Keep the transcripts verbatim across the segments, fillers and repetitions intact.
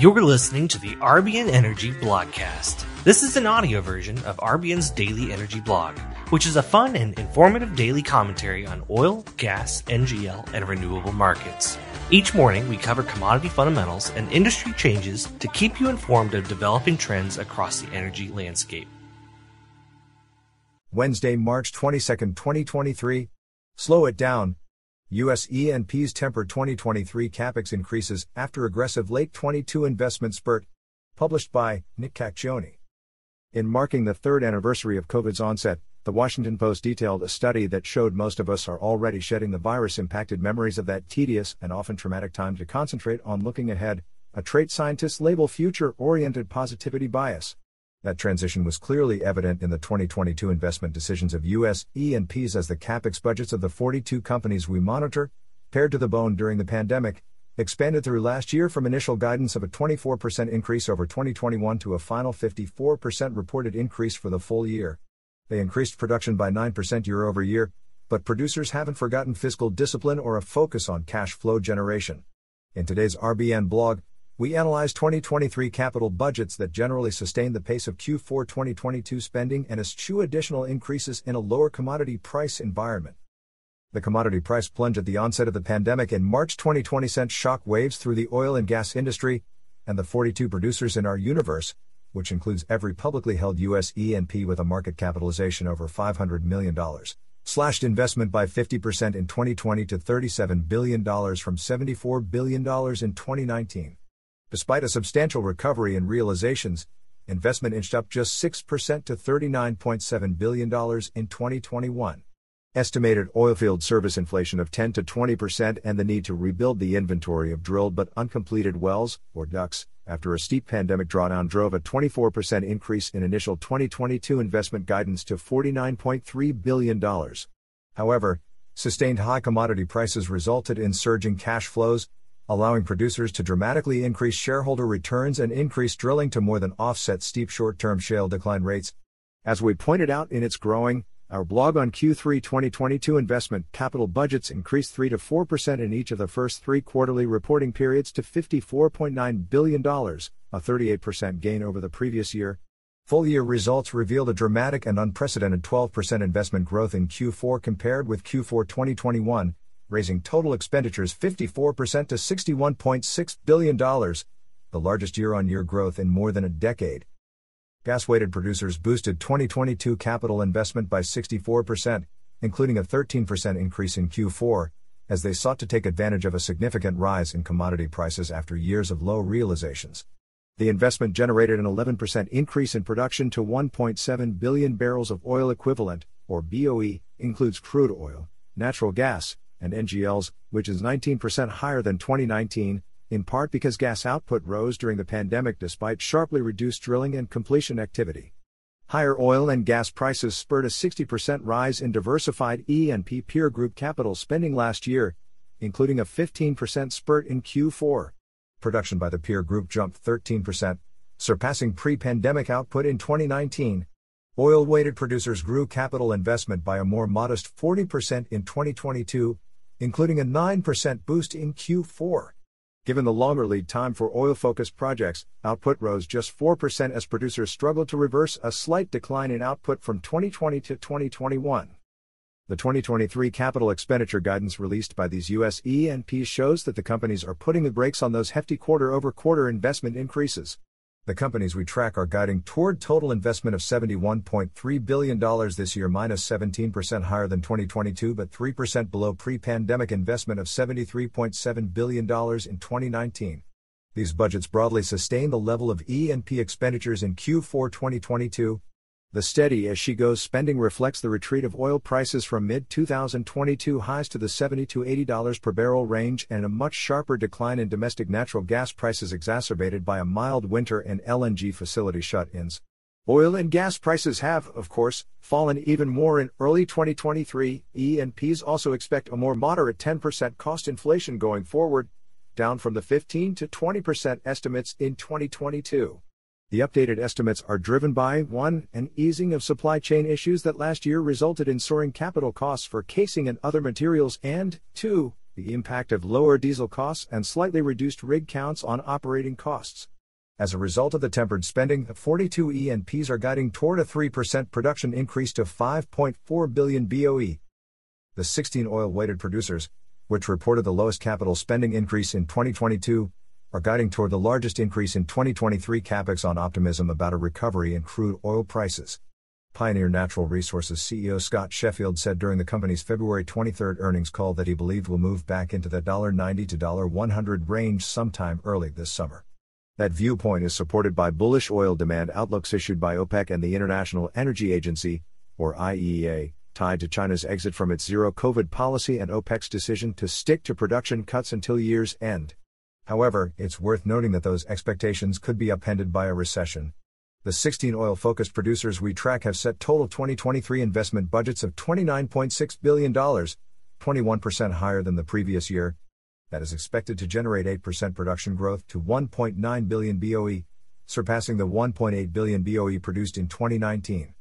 You're listening to the R B N Energy Blogcast. This is an audio version of R B N's Daily Energy Blog, which is a fun and informative daily commentary on oil, gas, N G L, and renewable markets. Each morning, we cover commodity fundamentals and industry changes to keep you informed of developing trends across the energy landscape. Wednesday, March twenty-second, twenty twenty-three. Slow it down. U S E and P's temper twenty twenty-three capex increases after aggressive late twenty-two investment spurt. Published by Nick Cacchione. In marking the third anniversary of COVID's onset, the Washington Post detailed a study that showed most of us are already shedding the virus-impacted memories of that tedious and often traumatic time to concentrate on looking ahead, a trait scientists label future-oriented positivity bias. That transition was clearly evident in the twenty twenty-two investment decisions of U S E and P's as the capex budgets of the forty-two companies we monitor, pared to the bone during the pandemic, expanded through last year from initial guidance of a twenty-four percent increase over twenty twenty-one to a final fifty-four percent reported increase for the full year. They increased production by nine percent year over year, but producers haven't forgotten fiscal discipline or a focus on cash flow generation. In today's R B N blog, we analyze twenty twenty-three capital budgets that generally sustain the pace of Q four twenty twenty-two spending and eschew additional increases in a lower commodity price environment. The commodity price plunge at the onset of the pandemic in March twenty twenty sent shock waves through the oil and gas industry, and the forty-two producers in our universe, which includes every publicly held U S E and P with a market capitalization over five hundred million dollars, slashed investment by fifty percent in twenty twenty to thirty-seven billion dollars from seventy-four billion dollars in twenty nineteen. Despite a substantial recovery in realizations, investment inched up just six percent to thirty-nine point seven billion dollars in twenty twenty-one. Estimated oilfield service inflation of ten to twenty percent and the need to rebuild the inventory of drilled but uncompleted wells, or D U Cs, after a steep pandemic drawdown drove a twenty-four percent increase in initial twenty twenty-two investment guidance to forty-nine point three billion dollars. However, sustained high commodity prices resulted in surging cash flows, allowing producers to dramatically increase shareholder returns and increase drilling to more than offset steep short-term shale decline rates. As we pointed out in its growing, our blog on Q three twenty twenty-two investment capital budgets increased three to four percent in each of the first three quarterly reporting periods to fifty-four point nine billion dollars, a thirty-eight percent gain over the previous year. Full-year results revealed a dramatic and unprecedented twelve percent investment growth in Q four compared with Q four twenty twenty-one, raising total expenditures fifty-four percent to sixty-one point six billion dollars, the largest year-on-year growth in more than a decade. Gas-weighted producers boosted twenty twenty-two capital investment by sixty-four percent, including a thirteen percent increase in Q four, as they sought to take advantage of a significant rise in commodity prices after years of low realizations. The investment generated an eleven percent increase in production to one point seven billion barrels of oil equivalent, or B O E, includes crude oil, natural gas, and N G Ls, which is nineteen percent higher than twenty nineteen, in part because gas output rose during the pandemic despite sharply reduced drilling and completion activity. Higher oil and gas prices spurred a sixty percent rise in diversified E and P peer group capital spending last year, including a fifteen percent spurt in Q four. Production by the peer group jumped thirteen percent, surpassing pre-pandemic output in twenty nineteen. Oil-weighted producers grew capital investment by a more modest forty percent in twenty twenty-two, including a nine percent boost in Q four. Given the longer lead time for oil-focused projects, output rose just four percent as producers struggled to reverse a slight decline in output from twenty twenty to twenty twenty-one. The twenty twenty-three capital expenditure guidance released by these U S E and P shows that the companies are putting the brakes on those hefty quarter-over-quarter investment increases. The companies we track are guiding toward total investment of seventy-one point three billion dollars this year, minus seventeen percent higher than twenty twenty-two but three percent below pre-pandemic investment of seventy-three point seven billion dollars in twenty nineteen. These budgets broadly sustain the level of E and P expenditures in Q four twenty twenty-two. The steady-as-she-goes spending reflects the retreat of oil prices from mid twenty twenty-two highs to the seventy to eighty dollars per barrel range and a much sharper decline in domestic natural gas prices exacerbated by a mild winter and L N G facility shut-ins. Oil and gas prices have, of course, fallen even more in early twenty twenty-three. E and Ps also expect a more moderate ten percent cost inflation going forward, down from the fifteen to twenty percent estimates in twenty twenty-two. The updated estimates are driven by, one, an easing of supply chain issues that last year resulted in soaring capital costs for casing and other materials, and, two, the impact of lower diesel costs and slightly reduced rig counts on operating costs. As a result of the tempered spending, the forty-two E and Ps are guiding toward a three percent production increase to five point four billion B O E. The sixteen oil-weighted producers, which reported the lowest capital spending increase in twenty twenty-two, are guiding toward the largest increase in twenty twenty-three capex on optimism about a recovery in crude oil prices. Pioneer Natural Resources C E O Scott Sheffield said during the company's February twenty-third earnings call that he believed will move back into the ninety to one hundred range sometime early this summer. That viewpoint is supported by bullish oil demand outlooks issued by OPEC and the International Energy Agency, or I E A, tied to China's exit from its zero-COVID policy and OPEC's decision to stick to production cuts until year's end. However, it's worth noting that those expectations could be upended by a recession. The sixteen oil-focused producers we track have set total twenty twenty-three investment budgets of twenty-nine point six billion dollars, twenty-one percent higher than the previous year. That is expected to generate eight percent production growth to one point nine billion B O E, surpassing the one point eight billion B O E produced in twenty nineteen.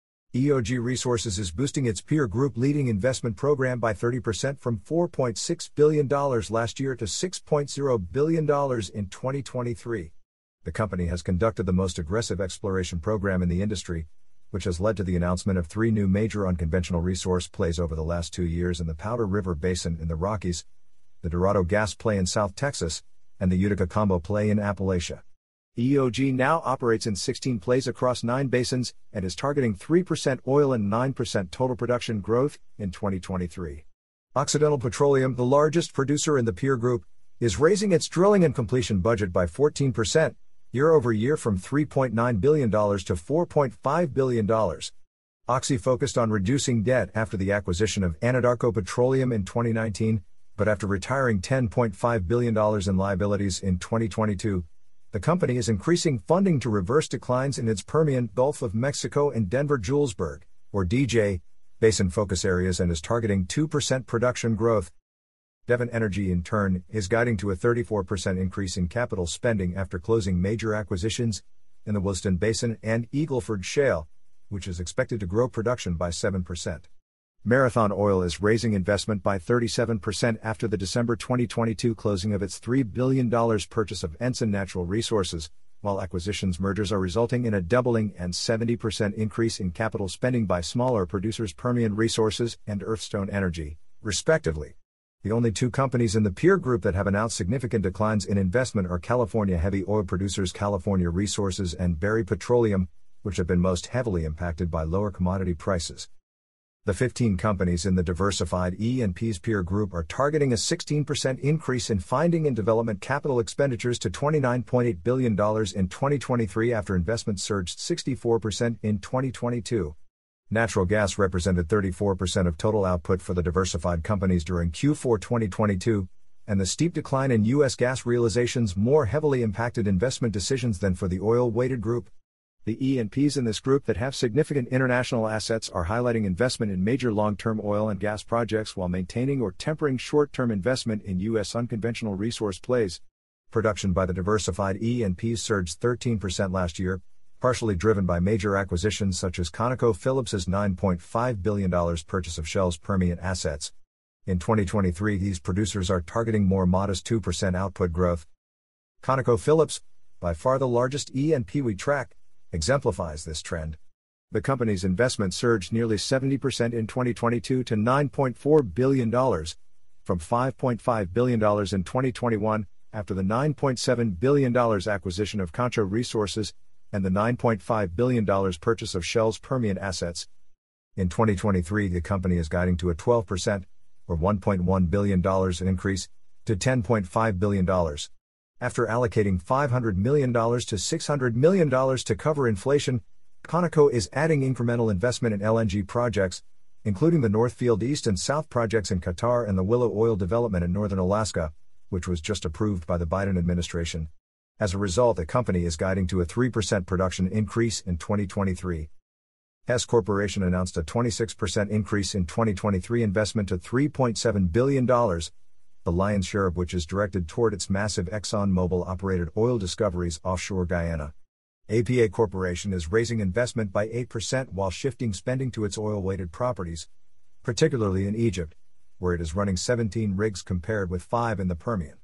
E O G Resources is boosting its peer group leading investment program by thirty percent from four point six billion dollars last year to six point zero billion dollars in twenty twenty-three. The company has conducted the most aggressive exploration program in the industry, which has led to the announcement of three new major unconventional resource plays over the last two years in the Powder River Basin in the Rockies, the Dorado Gas Play in South Texas, and the Utica Combo Play in Appalachia. E O G now operates in sixteen plays across nine basins and is targeting three percent oil and nine percent total production growth in twenty twenty-three. Occidental Petroleum, the largest producer in the peer group, is raising its drilling and completion budget by fourteen percent, year over year from three point nine billion dollars to four point five billion dollars. Oxy focused on reducing debt after the acquisition of Anadarko Petroleum in twenty nineteen, but after retiring ten point five billion dollars in liabilities in twenty twenty-two, the company is increasing funding to reverse declines in its Permian, Gulf of Mexico and Denver-Julesburg, or D J, basin focus areas and is targeting two percent production growth. Devon Energy, in turn, is guiding to a thirty-four percent increase in capital spending after closing major acquisitions in the Williston Basin and Eagle Ford Shale, which is expected to grow production by seven percent. Marathon Oil is raising investment by thirty-seven percent after the December twenty twenty-two closing of its three billion dollars purchase of Ensign Natural Resources, while acquisitions mergers are resulting in a doubling and seventy percent increase in capital spending by smaller producers Permian Resources and Earthstone Energy, respectively. The only two companies in the peer group that have announced significant declines in investment are California heavy oil producers California Resources and Berry Petroleum, which have been most heavily impacted by lower commodity prices. The fifteen companies in the diversified E and P's peer group are targeting a sixteen percent increase in finding and development capital expenditures to twenty-nine point eight billion dollars in twenty twenty-three after investment surged sixty-four percent in twenty twenty-two. Natural gas represented thirty-four percent of total output for the diversified companies during Q four twenty twenty-two, and the steep decline in U S gas realizations more heavily impacted investment decisions than for the oil-weighted group. The E and Ps in this group that have significant international assets are highlighting investment in major long-term oil and gas projects while maintaining or tempering short-term investment in U S unconventional resource plays. Production by the diversified E and Ps surged thirteen percent last year, partially driven by major acquisitions such as ConocoPhillips's nine point five billion dollars purchase of Shell's Permian assets. In twenty twenty-three, these producers are targeting more modest two percent output growth. ConocoPhillips, by far the largest E and P we track, exemplifies this trend. The company's investment surged nearly seventy percent in twenty twenty-two to nine point four billion dollars, from five point five billion dollars in twenty twenty-one, after the nine point seven billion dollars acquisition of Concho Resources and the nine point five billion dollars purchase of Shell's Permian assets. In twenty twenty-three, the company is guiding to a twelve percent, or one point one billion dollars increase, to ten point five billion dollars. After allocating five hundred million dollars to six hundred million dollars to cover inflation, Conoco is adding incremental investment in L N G projects, including the Northfield East and South projects in Qatar and the Willow Oil development in northern Alaska, which was just approved by the Biden administration. As a result, the company is guiding to a three percent production increase in twenty twenty-three. Hess Corporation announced a twenty-six percent increase in twenty twenty-three investment to three point seven billion dollars, the lion's share of which is directed toward its massive ExxonMobil-operated oil discoveries offshore Guyana. A P A Corporation is raising investment by eight percent while shifting spending to its oil-weighted properties, particularly in Egypt, where it is running seventeen rigs compared with five in the Permian.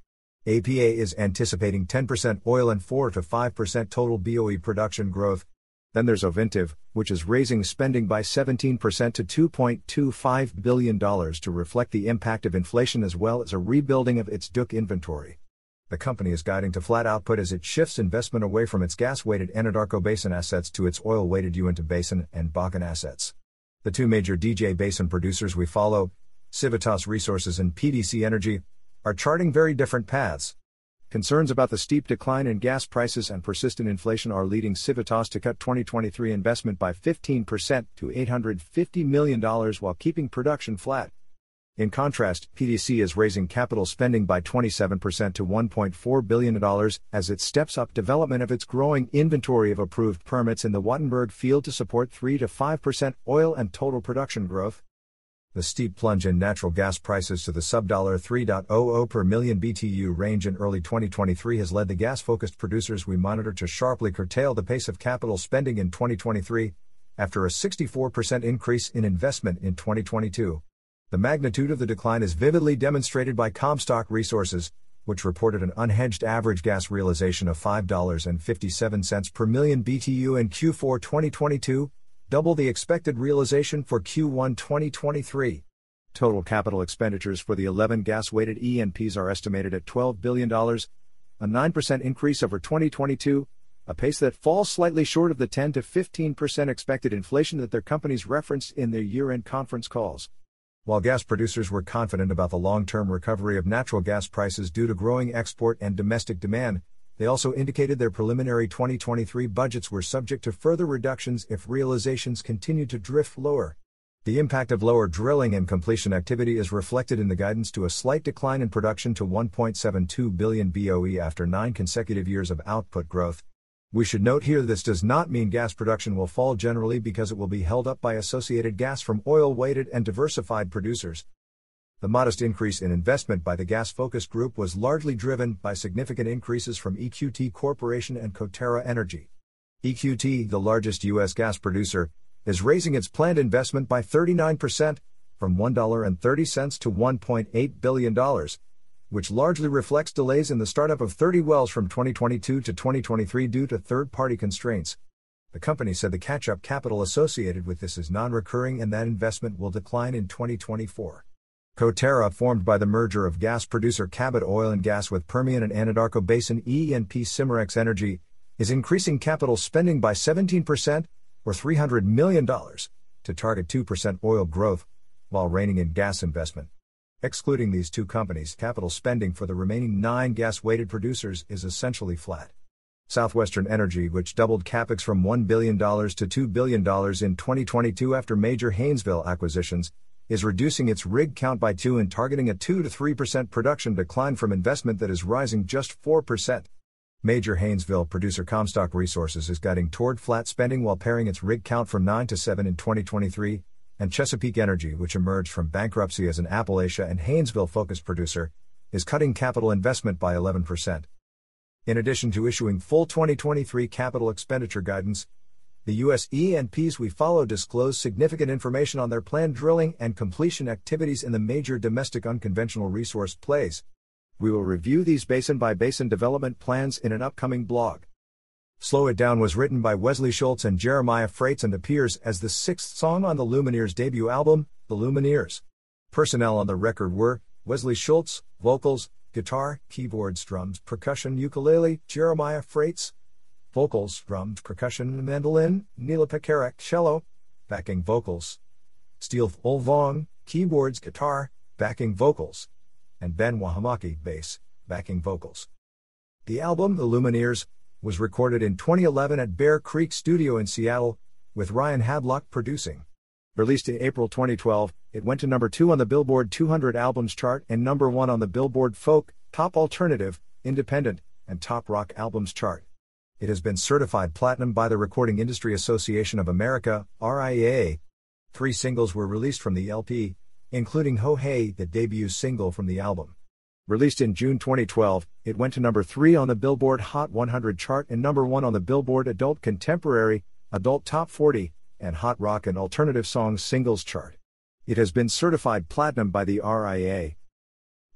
A P A is anticipating ten percent oil and four to five percent total B O E production growth. Then there's Ovintiv, which is raising spending by seventeen percent to two point two five billion dollars to reflect the impact of inflation as well as a rebuilding of its D U C inventory. The company is guiding to flat output as it shifts investment away from its gas-weighted Anadarko Basin assets to its oil-weighted Uinta Basin and Bakken assets. The two major D J Basin producers we follow, Civitas Resources and P D C Energy, are charting very different paths. Concerns about the steep decline in gas prices and persistent inflation are leading Civitas to cut twenty twenty-three investment by fifteen percent to eight hundred fifty million dollars while keeping production flat. In contrast, P D C is raising capital spending by twenty-seven percent to one point four billion dollars as it steps up development of its growing inventory of approved permits in the Wattenberg field to support three to five percent oil and total production growth. The steep plunge in natural gas prices to the sub three hundred per million B T U range in early twenty twenty-three has led the gas-focused producers we monitor to sharply curtail the pace of capital spending in twenty twenty-three, after a sixty-four percent increase in investment in twenty twenty-two. The magnitude of the decline is vividly demonstrated by Comstock Resources, which reported an unhedged average gas realization of five dollars and fifty-seven cents per million B T U in Q four twenty twenty-two, double the expected realization for Q one twenty twenty-three. Total capital expenditures for the eleven gas-weighted E and Ps are estimated at twelve billion dollars, a nine percent increase over twenty twenty-two, a pace that falls slightly short of the ten to fifteen percent expected inflation that their companies referenced in their year-end conference calls. While gas producers were confident about the long-term recovery of natural gas prices due to growing export and domestic demand, they also indicated their preliminary twenty twenty-three budgets were subject to further reductions if realizations continued to drift lower. The impact of lower drilling and completion activity is reflected in the guidance to a slight decline in production to one point seven two billion B O E after nine consecutive years of output growth. We should note here this does not mean gas production will fall generally because it will be held up by associated gas from oil-weighted and diversified producers. The modest increase in investment by the gas-focused group was largely driven by significant increases from E Q T Corporation and Coterra Energy. E Q T, the largest U S gas producer, is raising its planned investment by thirty-nine percent, from one dollar and thirty cents to one point eight billion dollars, which largely reflects delays in the startup of thirty wells from twenty twenty-two to twenty twenty-three due to third-party constraints. The company said the catch-up capital associated with this is non-recurring and that investment will decline in twenty twenty-four. Coterra, formed by the merger of gas producer Cabot Oil and Gas with Permian and Anadarko Basin E and P Cimarex Energy, is increasing capital spending by seventeen percent, or three hundred million dollars, to target two percent oil growth, while reining in gas investment. Excluding these two companies, capital spending for the remaining nine gas-weighted producers is essentially flat. Southwestern Energy, which doubled capex from one billion dollars to two billion dollars in twenty twenty-two after major Haynesville acquisitions, is reducing its rig count by two and targeting a two to three percent production decline from investment that is rising just four percent. Major Haynesville producer Comstock Resources is guiding toward flat spending while paring its rig count from nine to seven in twenty twenty-three, and Chesapeake Energy, which emerged from bankruptcy as an Appalachia and Haynesville-focused producer, is cutting capital investment by eleven percent. In addition to issuing full twenty twenty-three capital expenditure guidance, the U S E and Ps we follow disclose significant information on their planned drilling and completion activities in the major domestic unconventional resource plays. We will review these basin-by-basin development plans in an upcoming blog. Slow It Down was written by Wesley Schultz and Jeremiah Freites and appears as the sixth song on the Lumineers' debut album, The Lumineers. Personnel on the record were Wesley Schultz, vocals, guitar, keyboards, drums, percussion, ukulele, Jeremiah Freites, vocals, drums, percussion, mandolin, Neela Pekarek, cello, backing vocals, Steel Olvong, keyboards, guitar, backing vocals, and Ben Wahamaki, bass, backing vocals. The album, The Lumineers, was recorded in twenty eleven at Bear Creek Studio in Seattle, with Ryan Hadlock producing. Released in April twenty twelve, it went to number two on the Billboard two hundred Albums chart and number one on the Billboard Folk, Top Alternative, Independent, and Top Rock Albums chart. It has been certified platinum by the Recording Industry Association of America, R I A. Three singles were released from the L P, including Ho Hey, the debut single from the album. Released in June twenty twelve, it went to number three on the Billboard Hot one hundred chart and number one on the Billboard Adult Contemporary, Adult Top forty, and Hot Rock and Alternative Songs Singles chart. It has been certified platinum by the R I A.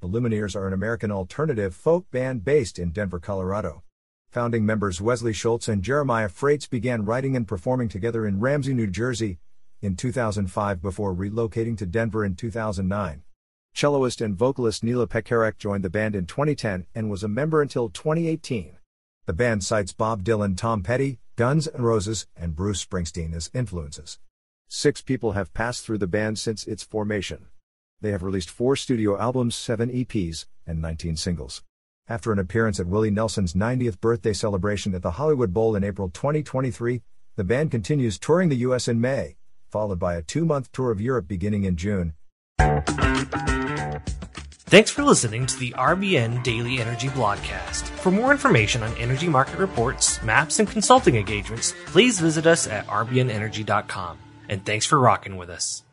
The Lumineers are an American alternative folk band based in Denver, Colorado. Founding members Wesley Schultz and Jeremiah Freites began writing and performing together in Ramsey, New Jersey, in two thousand five before relocating to Denver in two thousand nine. Celloist and vocalist Neela Pekarek joined the band in twenty ten and was a member until twenty eighteen. The band cites Bob Dylan, Tom Petty, Guns N' Roses, and Bruce Springsteen as influences. Six people have passed through the band since its formation. They have released four studio albums, seven E Ps, and nineteen singles. After an appearance at Willie Nelson's ninetieth birthday celebration at the Hollywood Bowl in April twenty twenty-three, the band continues touring the U S in May, followed by a two-month tour of Europe beginning in June. Thanks for listening to the R B N Daily Energy Blogcast. For more information on energy market reports, maps, and consulting engagements, please visit us at r b n energy dot com. And thanks for rocking with us.